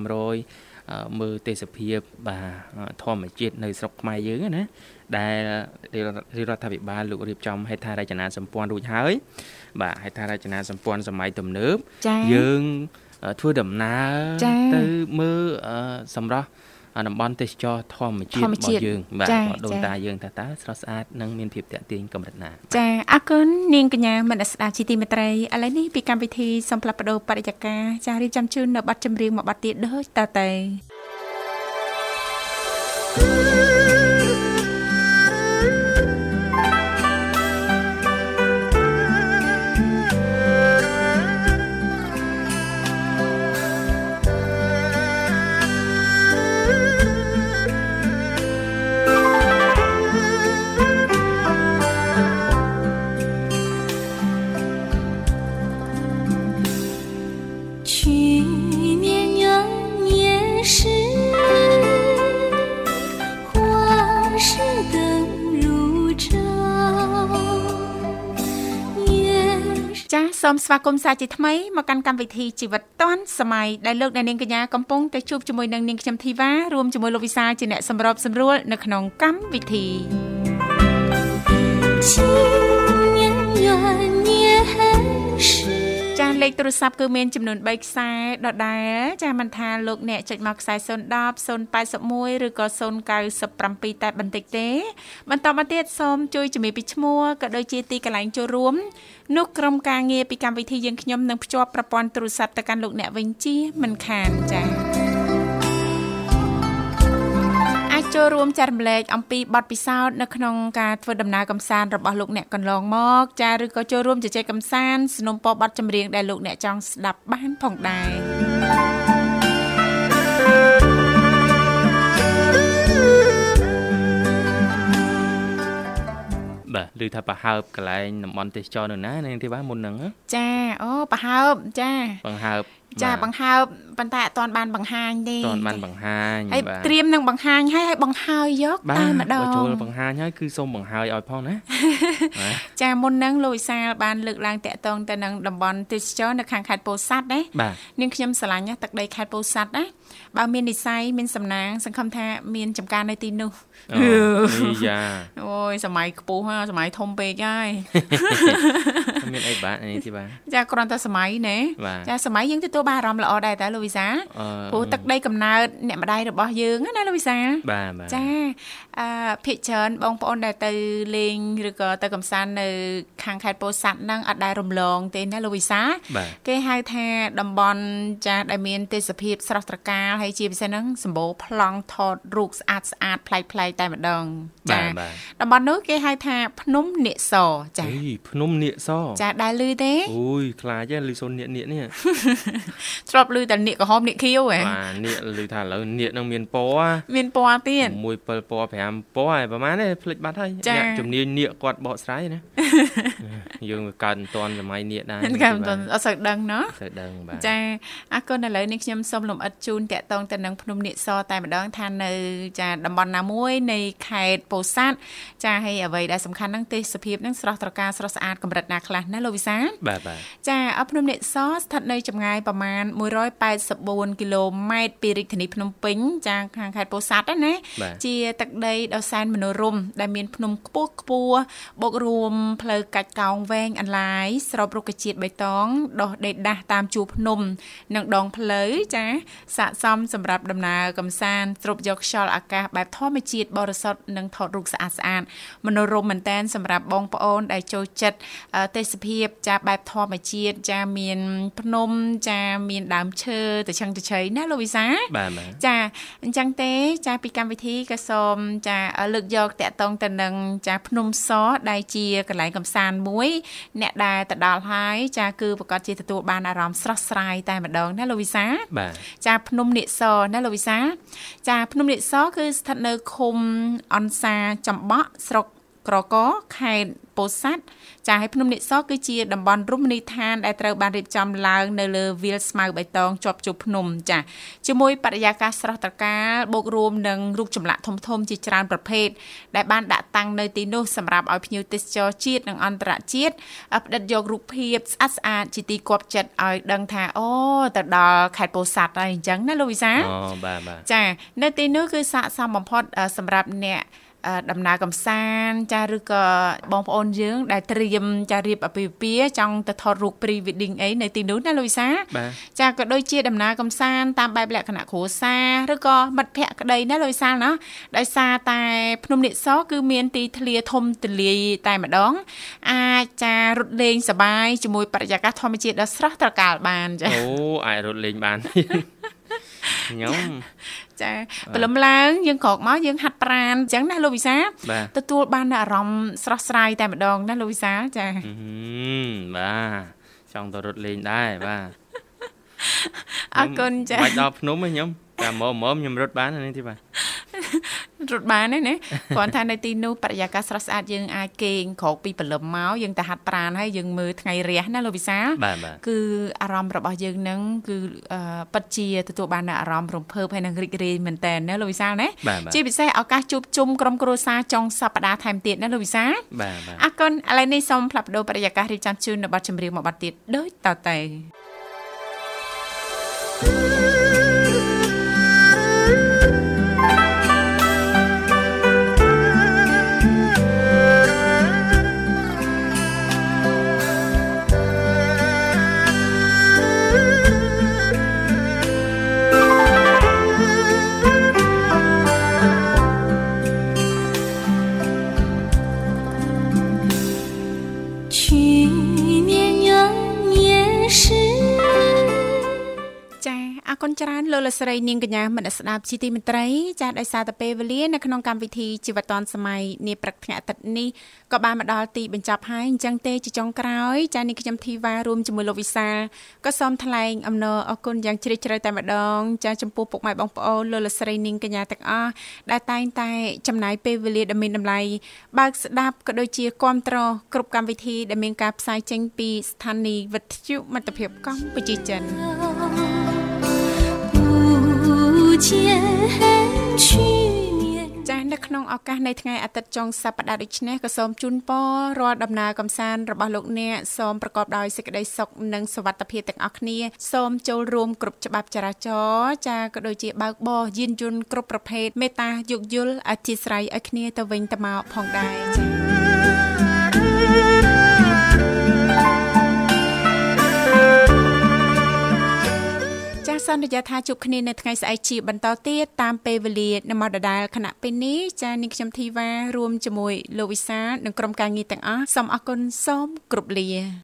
1500មើលទេសភាពបាទធម្មជាតិនៅស្រុកខ្មែរយើងណាដែលរដ្ឋាភិបាលលោករៀបចំហេដ្ឋារចនាសម្ព័ន្ធរួចហើយបាទហេដ្ឋារចនាសម្ព័ន្ធសម័យទំនើបយើងធ្វើដំណើរទៅមើលសម្រាប់តំបន់ទេសចរធម្មជាតិរបស់យើងបាទដូនតាយើងតើស្រស់ស្អាតនិងមានភាពតាក់ទាញកម្រិតណាចាអរគុណនាងកញ្ញាមនស្ដាប់ជាទីមេត្រីឥឡូវនេះពីកម្មវិធីសូមផ្លាស់ប្ដូរបរិយាកាសចារៀបចំជូននៅប័ណ្ណចម្រៀងមួយប័ណ្ណទៀតដូចតទៅសូមស្វាគមន៍សាជាថ្មីមកកាន់កម្មវិធីជីវិតឌွန်សម័យដែលលោកអ្នកនាងកញ្ញាកំពុងតែជួបជាមួយនឹងនាងខ្ញុំធីវ៉ារួមជាមួយលោកវិសាលជាអ្នកសម្របសម្រួលនៅក្នុងកម្មវិធីចាលេខទូរស័ព្ទគឺមានចំនួន3ខ្សែដដែលចាមិនថាលោកអ្នកចុចមកខ្សែ010 081ឬក៏097តែបន្តិចទេបន្តមកទៀតសូមជួយជំរាបពីឈ្មោះក៏ដូចជាទីកន្លែងចូលរួមនោះក្រុមការងារពីកម្មវិធីយើងខ្ញុំនឹងភ្ជាប់ប្រព័ន្ធទូរស័ព្ទទៅកាន់លោកអ្នកវិញជាមិនខានចាអាចចូលរួមចែករំលែកអំពីបទពិសោធន៍នៅក្នុងការធ្វើដំណើរកម្សាន្តរបស់លោកអ្នកកន្លងមកចាឬក៏ចូលរួមជជែកកម្សាន្តสนับสนุนបទចម្រៀងដែលលោកអ្នកចង់ស្ដាប់បានផងដែរបាទឮថាប្រហើបកន្លែងតំបន់ទេសចរនៅណានាងទេបាទមុនហ្នឹងចាអូប្រហើបចាបង្ហើបចាបង្ហើបប៉ុន្តែអត់ទាន់បានបង្ហាញទេអត់បានបង្ហាញហើយត្រៀមនឹងបង្ហាញឲ្យបង្ហើយយកតែម្ដងបើចូលបង្ហាញហើយគឺសូមបង្ហើយឲ្យផងណាចាមុនហ្នឹងលោកវិសាលបានលើកឡើងតាក់ទងទៅនឹងតំបន់ទេសចរនៅខាងខេត្តពោធិ៍សាត់ណានាងខ្ញុំស្រឡាញ់ណាទឹកដីខេត្តពោធិ៍សាត់ណាបើមាននិស្ស័យមានសំណាងសង្ឃឹមថាមានចំការនៅទីនោះយ៉ាអូយសម័យខ្ពស់សម័យធំពេកហើយមានអីបាទនេះទីបាទចាគ្រាន់តែសម័យណាចាសម័យយើងទទួលបានអារម្មណ៍ល្អដែរតើលោកវិសាលព្រោះទឹកដីកំណើតអ្នកម្ដាយរបស់យើងណាលោកវិសាលបាទចាភាគច្រើនបងប្អូនដែលទៅលេងឬក៏ទៅកំសាន្តនៅខាងខេត្តពោធិ៍សាត់ហ្នឹងអត់ដែលរំលងទេណាលោកវិសាលគេហៅថាតំបន់ចាដែលមានទេសភាពស្រស់ត្រកាលហើយជាពិសេសហ្នឹងសម្បូរប្លង់ថតរូបស្អាតប្លែកតែម្ដងចាតំបន់នោះគេហៅថាភ្នំនាគសចាភ្នំនាគសចាដែលឮទេអូយខ្លាចឮសូននាគនេះធ្លាប់ឮតែនាគក្រហមនាគខៀវហ៎បាទនាគឮថាឥឡូវនាគនឹងមានពណ៌ទៀត 1 7 ពណ៌5 ពណ៌ហើយប្រហែលទេភ្លេចបាត់ហើយអ្នកជំនាញនាគគាត់បកស្រាយណាយើងកើតមិនទាន់សម័យនាគដែរកើតមិនទាន់អត់សូវដឹងណោះសូវដឹងបាទចាអរគុណឥឡូវនេះខ្ញុំសូមលំអិតជូនតាក់ទងទៅនឹងភ្នំនាគសតែម្ដងថានៅចាតំបន់ណាមួយនៃខេត្តពោធិ៍សាត់ចាហើយអ្វីដែលសំខាន់ហ្នឹងទេសភាពហ្នឹងស្រស់ត្រកាលស្រស់ស្អាតកម្រិតណាខ្លះណាលោកវិសាលបាទចាភ្នំនាគសស្ថិតនៅចម្ងាយប្រមាណ184គីឡូម៉ែត្រពីរាជធានីភ្នំពេញចាខាងខេត្តពោធិ៍សាត់ណាជាទឹកដីដ៏សែនមនោរម្យដែលមានភ្នំខ្ពស់បូករួមផ្លូវកាច់កោងវែងអន្លាយស្របរុក្ខជាតិបៃតងដុះដេកដាស់តាមជួរភ្នំនិងដងផ្លូវចាស័ក្តិសមសម្រាប់ដំណើរកម្សាន្តស្រូបយកខ្យល់អាកាសបែបធម្មជាតិបរិសុទ្ធនិងថតរូបស្អាតមនោរម្យមែនតែនសម្រាប់បងប្អូនដែលចូលចិត្តទេសភាពចាបែបធម្មជាតិចាមានភ្នំចាមានដើមឈើទៅឆឹងទៅឆៃណាលោកវិសាចាអញ្ចឹងទេចាពីកម្មវិធីក៏សូមចាលើកយកតាក់ទងទៅនឹងចាភ្នំសដែលជាកន្លែងកម្សាន្តមួយអ្នកដែលទៅដល់ហើយចាគឺប្រកាសជាទទួលបានអារម្មណ៍ស្រស់ស្រាយតែម្ដងណាលោកវិសាចាភ្នំនាគសណាលោកវិសាចាភ្នំនាគសគឺស្ថិតនៅឃុំអនសាចំបក់ស្រុកក្រកខេត្តពោធិ៍សាត់ចាហើយភ្នំនាគសគឺជាតំបន់រមណីយដ្ឋានដែលត្រូវបានរៀបចំឡើងនៅលើវាលស្មៅបៃតងជាប់ជួរភ្នំចាជាមួយបរិយាកាសស្រស់ត្រកាលបូករួមនឹងរូបចម្លាក់ធំៗជាច្រើនប្រភេទដែលបានដាក់តាំងនៅទីនោះសម្រាប់ឲ្យភ្ញៀវទេសចរជាតិនិងអន្តរជាតិផ្ដិតយករូបភាពស្អាតជាទីគាប់ចិត្តឲ្យដឹងថាអូទៅដល់ខេត្តពោធិ៍សាត់ហើយអញ្ចឹងណាលោកវិសាបាទចានៅទីនោះគឺស័ក្តិសមបំផុតសម្រាប់អ្នកដំណើរកម្សាន្តចាឬក៏បងប្អូនយើងដែលត្រៀមចារៀបអាពាហ៍ពិពាហ៍ចង់ទៅថតរូប pre wedding អីនៅទីនោះណាលូវីសាចាក៏ដូចជាដំណើរកម្សាន្តតាមបែបលក្ខណៈគ្រួសារឬក៏មិត្តភ័ក្តិក្តីណាលូវីសាណាដោយសារតែភ្នំនាគសគឺមានទីធ្លាធំទូលាយតែម្ដងអាចចារត់លេងសប្បាយជាមួយបរិយាកាសធម្មជាតិដ៏ស្រស់ត្រកាលបានចាអូអាចរត់លេងបានខ្ញុំចាព្រលឹមឡើងយើងក្រោកមកយើងហាត់ប្រាណអញ្ចឹងណាលោកវិសាទទួលបានអារម្មណ៍ស្រស់ស្រាយតែម្ដងណាលោកវិសាចាបាទចង់ទៅរត់លេងដែរបាទអរគុណចាបាច់ដល់ភ្នំទេខ្ញុំតែមកខ្ញុំរត់បាននេះទីបាទរត់បានទេណាគ្រាន់តែនៅទីនោះបរិយាកាសស្រស់ស្អាតយើងអាចគេងក្រោកពីព្រលឹមមកយើងទៅហាត់ប្រាណហើយយើងមើលថ្ងៃរះណាលោកវិសាគឺអារម្មណ៍របស់យើងនឹងគឺពិតជាទទួលបានអារម្មណ៍រំភើបហើយនឹងរីករាយមែនតើណាលោកវិសាណាជាពិសេសឱកាសជួបជុំក្រុមគ្រួសារចុងសប្តាហ៍ថែមទៀតណាលោកវិសាអរគុណឥឡូវនេះសូមផ្លាប់បដោបរិយាកាសរៀបចំជូននៅបទចម្រៀងមួយបទទៀតដូចតទៅគុណច្រើនលោកលស្រីនាងកញ្ញាមនស្ដាប់ជីទីមេត្រីចាស់ដោយសារតែពេលវេលានៅក្នុងកម្មវិធីជីវិតឌွန်សម័យនាព្រឹកថ្ងៃអាទិត្យនេះក៏បានមកដល់ទីបញ្ចប់ហើយអញ្ចឹងទេជាចុងក្រោយចាស់នេះខ្ញុំធីវ៉ារួមជាមួយលោកវិសាលក៏សូមថ្លែងអំណរអគុណយ៉ាងជ្រាលជ្រៅតែម្ដងចាស់ចំពោះពុកម៉ែបងប្អូនលោកលស្រីនាងកញ្ញាទាំងអស់ដែលតែងតែចំណាយពេលវេលាដ៏មានតម្លៃបើកស្ដាប់ក៏ដូចជាគាំទ្រគ្រប់កម្មវិធីដែលមានការផ្សាយចេញពីស្ថានីយ៍វិទ្យុមិត្តភាពកម្ពុជាចិនក្នុងឱកាសនៃថ្ងៃអាទិត្យចុងសប្តាហ៍ដូចនេះក៏សូមជូនពររាល់ដំណើរកម្សាន្តរបស់លោកអ្នកសូមប្រកបដោយសេចក្តីសុខនិងសុវត្ថិភាពទាំងអស់គ្នាសូមចូលរួមគ្រប់ច្បាប់ចរាចរណ៍ចាក៏ដូចជាបើកបរយានយន្តគ្រប់ប្រភេទមេត្តាយោគយល់អធិស្ឋានឲ្យគ្នាទៅវិញទៅមកផងដែរចាសន្យាថាជួបគ្នានៅថ្ងៃស្អែកជាបន្តទៀតតាមពេលវេលានៅម៉ោងដដែលខណៈពេលនេះចានាងខ្ញុំធីវ៉ារួមជាមួយលោកវិសាលនិងក្រុមការងារទាំងអស់សូមអរគុណសូមគោរពលា